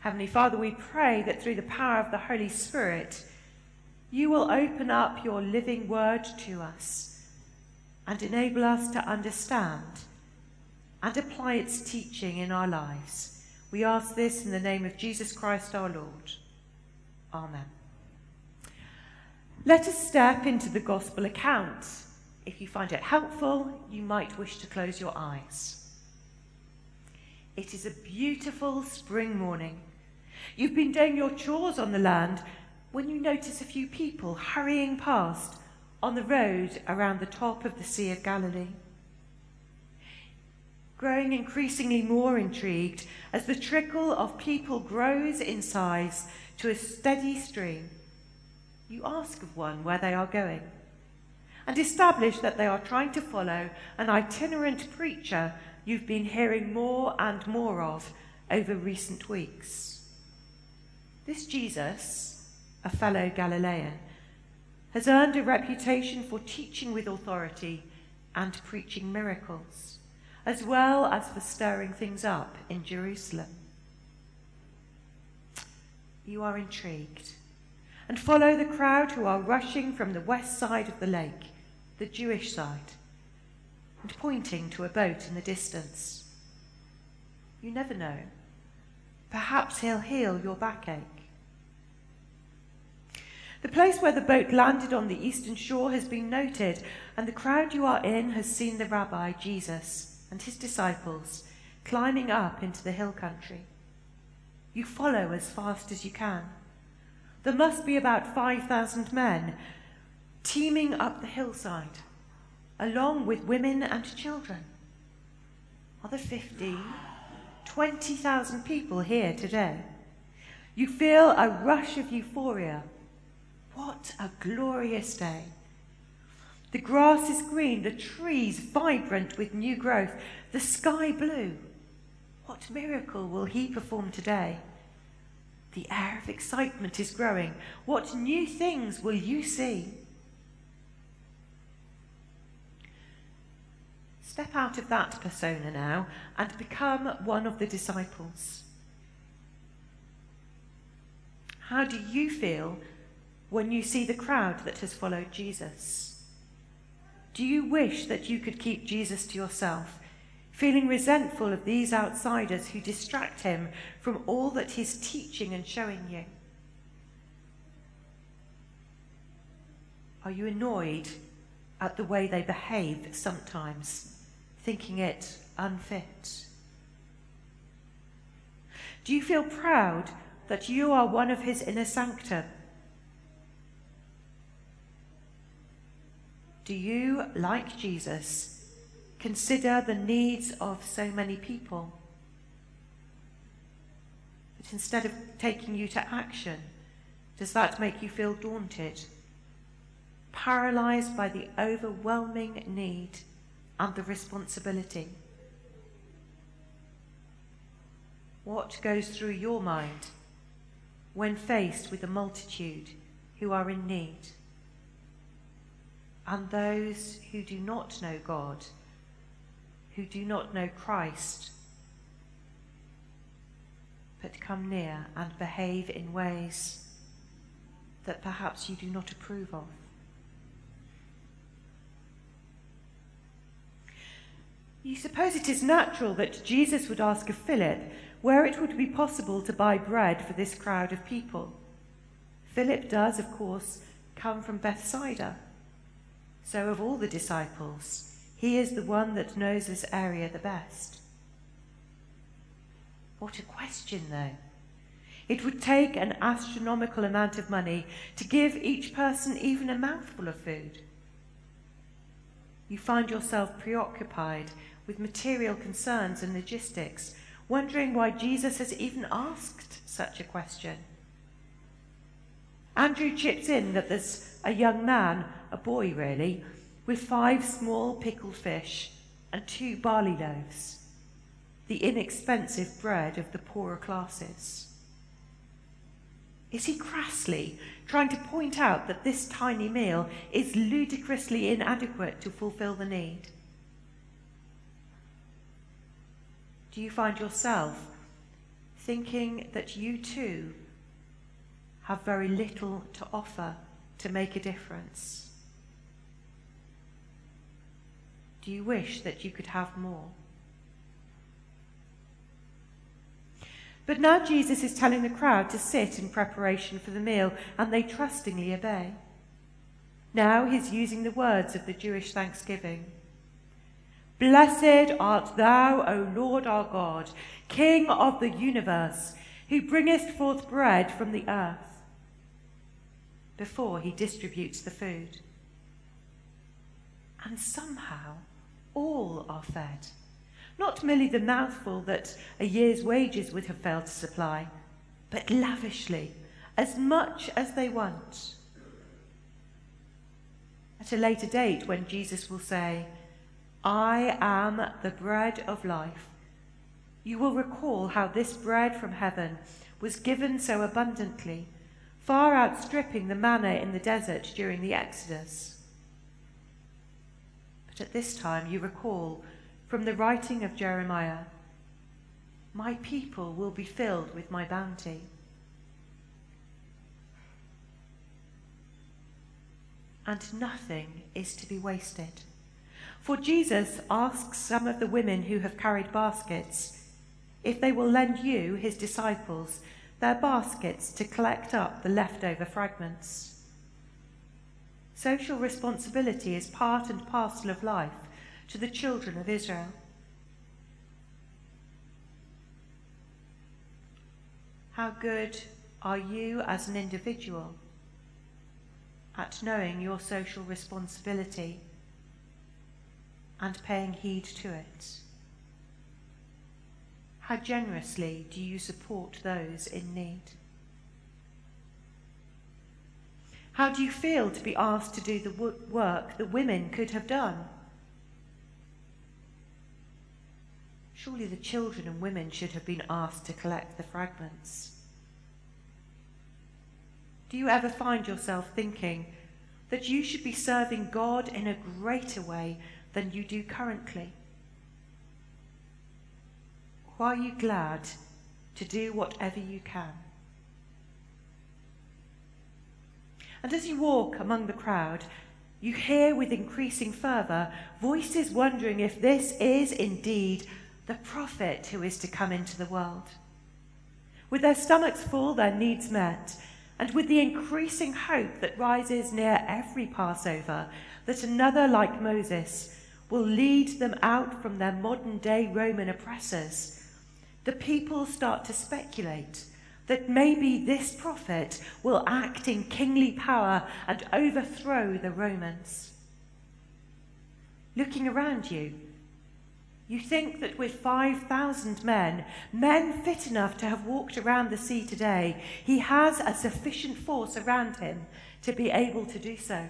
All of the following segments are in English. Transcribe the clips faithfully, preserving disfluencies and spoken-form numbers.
Heavenly Father, we pray that through the power of the Holy Spirit, you will open up your living word to us and enable us to understand and apply its teaching in our lives. We ask this in the name of Jesus Christ our Lord. Amen. Let us step into the gospel account. If you find it helpful, you might wish to close your eyes. It is a beautiful spring morning. You've been doing your chores on the land when you notice a few people hurrying past on the road around the top of the Sea of Galilee. Growing increasingly more intrigued as the trickle of people grows in size to a steady stream, you ask of one where they are going and establish that they are trying to follow an itinerant preacher you've been hearing more and more of over recent weeks. This Jesus, a fellow Galilean, has earned a reputation for teaching with authority and preaching miracles, as well as for stirring things up in Jerusalem. You are intrigued and follow the crowd who are rushing from the west side of the lake, the Jewish side, and pointing to a boat in the distance. You never know. Perhaps he'll heal your backache. The place where the boat landed on the eastern shore has been noted, and the crowd you are in has seen the rabbi, Jesus, and his disciples climbing up into the hill country. You follow as fast as you can. There must be about five thousand men teeming up the hillside, along with women and children. Are there fifteen, twenty thousand people here today? You feel a rush of euphoria. What a glorious day. The grass is green, the trees vibrant with new growth, the sky blue. What miracle will he perform today? The air of excitement is growing. What new things will you see? Step out of that persona now and become one of the disciples. How do you feel when you see the crowd that has followed Jesus? Do you wish that you could keep Jesus to yourself, feeling resentful of these outsiders who distract him from all that he's teaching and showing you? Are you annoyed at the way they behave sometimes, thinking it unfit? Do you feel proud that you are one of his inner sanctum? Do you, like Jesus, consider the needs of so many people? But instead of taking you to action, does that make you feel daunted, paralyzed by the overwhelming need and the responsibility? What goes through your mind when faced with a multitude who are in need, and those who do not know God, who do not know Christ, but come near and behave in ways that perhaps you do not approve of? You suppose it is natural that Jesus would ask of Philip where it would be possible to buy bread for this crowd of people. Philip does, of course, come from Bethsaida. So of all the disciples, he is the one that knows this area the best. What a question, though. It would take an astronomical amount of money to give each person even a mouthful of food. You find yourself preoccupied with material concerns and logistics, wondering why Jesus has even asked such a question. Andrew chips in that there's a young man, a boy really, with five small pickled fish and two barley loaves, the inexpensive bread of the poorer classes. Is he crassly trying to point out that this tiny meal is ludicrously inadequate to fulfill the need? Do you find yourself thinking that you too have very little to offer to make a difference? Do you wish that you could have more? But now Jesus is telling the crowd to sit in preparation for the meal, and they trustingly obey. Now he's using the words of the Jewish thanksgiving. Blessed art thou, O Lord our God, King of the universe, who bringest forth bread from the earth, before he distributes the food. And somehow all are fed. Not merely the mouthful that a year's wages would have failed to supply, but lavishly, as much as they want. At a later date, when Jesus will say, I am the bread of life, you will recall how this bread from heaven was given so abundantly, far outstripping the manna in the desert during the Exodus. But at this time you recall from the writing of Jeremiah, my people will be filled with my bounty. And nothing is to be wasted. For Jesus asks some of the women who have carried baskets if they will lend you, his disciples, their baskets to collect up the leftover fragments. Social responsibility is part and parcel of life to the children of Israel. How good are you as an individual at knowing your social responsibility and paying heed to it? How generously do you support those in need? How do you feel to be asked to do the work that women could have done? Surely the children and women should have been asked to collect the fragments. Do you ever find yourself thinking that you should be serving God in a greater way than you do currently? Or are you glad to do whatever you can? And as you walk among the crowd, you hear with increasing fervour voices wondering if this is indeed the prophet who is to come into the world. With their stomachs full, their needs met, and with the increasing hope that rises near every Passover, that another like Moses will lead them out from their modern-day Roman oppressors, the people start to speculate that maybe this prophet will act in kingly power and overthrow the Romans. Looking around you, you think that with five thousand men, men fit enough to have walked around the sea today, he has a sufficient force around him to be able to do so.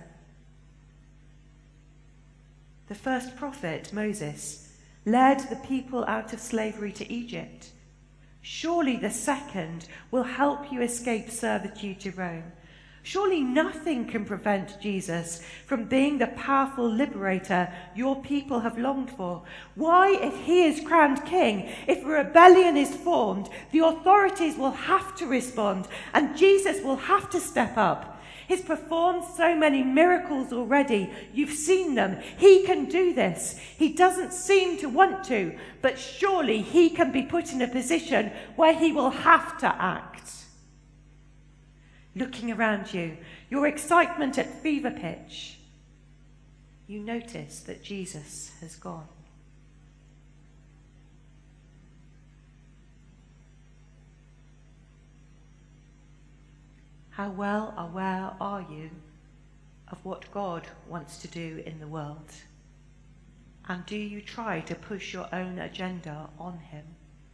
The first prophet, Moses, led the people out of slavery to Egypt. Surely the second will help you escape servitude to Rome. Surely nothing can prevent Jesus from being the powerful liberator your people have longed for. Why, if he is crowned king, if a rebellion is formed, the authorities will have to respond and Jesus will have to step up. He's performed so many miracles already. You've seen them. He can do this. He doesn't seem to want to, but surely he can be put in a position where he will have to act. Looking around you, your excitement at fever pitch, you notice that Jesus has gone. How well aware are you of what God wants to do in the world? And do you try to push your own agenda on him?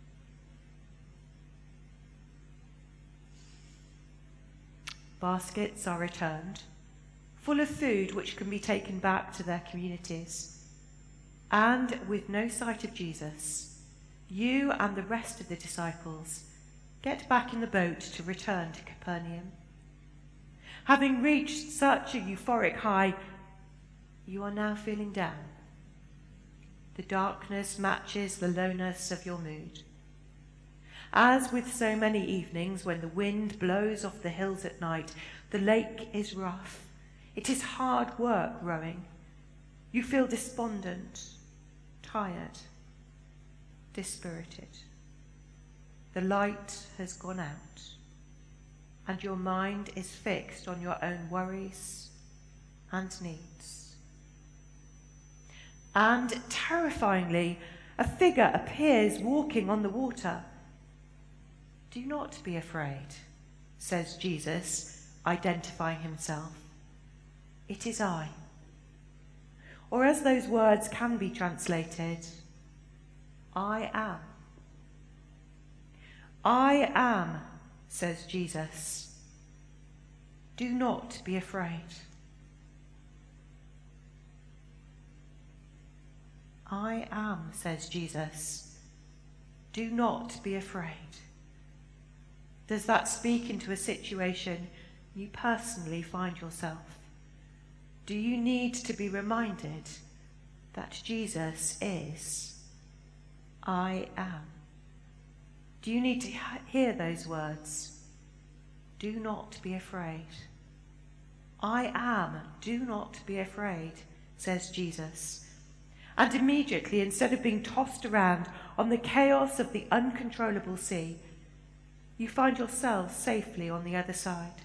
Baskets are returned, full of food which can be taken back to their communities. And with no sight of Jesus, you and the rest of the disciples get back in the boat to return to Capernaum. Having reached such a euphoric high, you are now feeling down. The darkness matches the lowness of your mood. As with so many evenings when the wind blows off the hills at night, the lake is rough. It is hard work rowing. You feel despondent, tired, dispirited. The light has gone out, and your mind is fixed on your own worries and needs. And terrifyingly, a figure appears walking on the water. Do not be afraid, says Jesus, identifying himself. It is I. Or as those words can be translated, I am. I am, says Jesus. Do not be afraid. I am, says Jesus. Do not be afraid. Does that speak into a situation you personally find yourself? Do you need to be reminded that Jesus is I am? Do you need to hear those words? Do not be afraid. I am, do not be afraid, says Jesus. And immediately, instead of being tossed around on the chaos of the uncontrollable sea, you find yourself safely on the other side.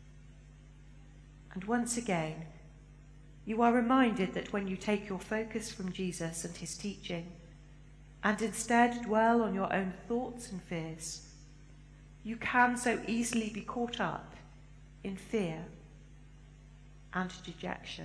And once again, you are reminded that when you take your focus from Jesus and his teaching, and instead dwell on your own thoughts and fears, you can so easily be caught up in fear and dejection.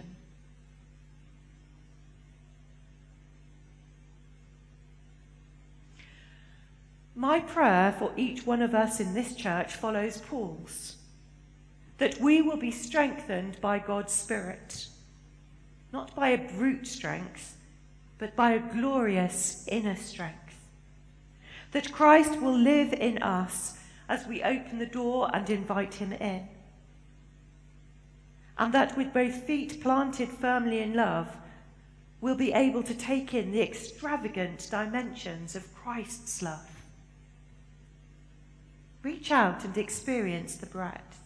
My prayer for each one of us in this church follows Paul's, that we will be strengthened by God's Spirit, not by a brute strength, but by a glorious inner strength, that Christ will live in us as we open the door and invite him in, and that with both feet planted firmly in love, we'll be able to take in the extravagant dimensions of Christ's love. Reach out and experience the breadth.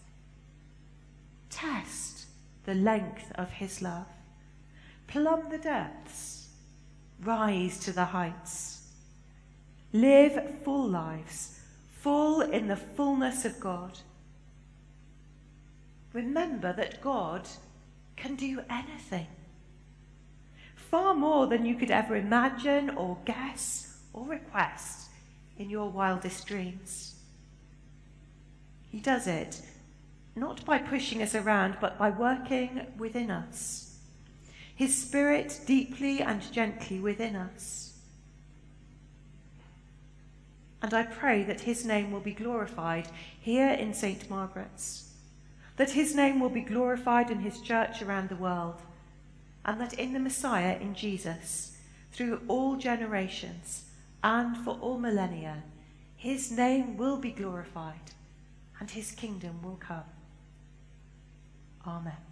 Test the length of his love. Plumb the depths. Rise to the heights. Live full lives, full in the fullness of God. Remember that God can do anything. Far more than you could ever imagine or guess or request in your wildest dreams. He does it not by pushing us around, but by working within us. His Spirit deeply and gently within us. And I pray that his name will be glorified here in Saint Margaret's, that his name will be glorified in his church around the world, and that in the Messiah, in Jesus, through all generations and for all millennia, his name will be glorified and his kingdom will come. Amen.